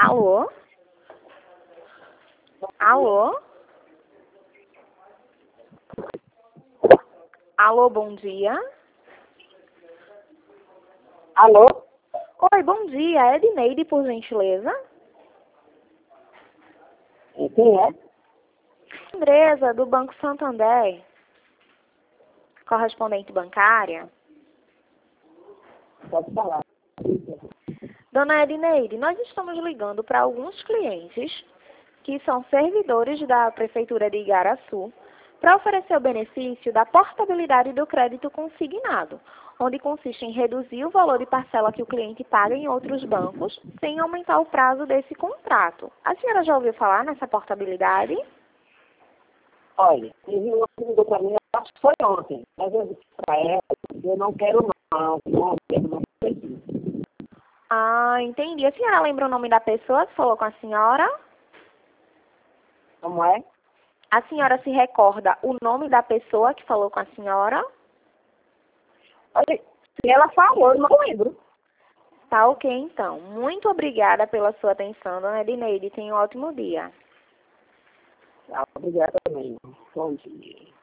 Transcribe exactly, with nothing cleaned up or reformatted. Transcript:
Alô? Alô? Alô, bom dia. Alô? Oi, bom dia. É Edneide, por gentileza? E quem é? Empresa do Banco Santander. Correspondente bancária. Pode falar. Dona Edneide, nós estamos ligando para alguns clientes que são servidores da Prefeitura de Igaraçu para oferecer o benefício da portabilidade do crédito consignado, onde consiste em reduzir o valor de parcela que o cliente paga em outros bancos sem aumentar o prazo desse contrato. A senhora já ouviu falar nessa portabilidade? Olha, teve uma que ligou para mim, acho que foi ontem, mas eu disse para ela, eu não quero não, não quero não preciso. Ah, entendi. A senhora lembra o nome da pessoa que falou com a senhora? Como é? A senhora se recorda o nome da pessoa que falou com a senhora? Olha, se ela falou, eu não lembro. Tá ok, então. Muito obrigada pela sua atenção, dona Edneide. Tenha um ótimo dia. Obrigada também. Bom dia.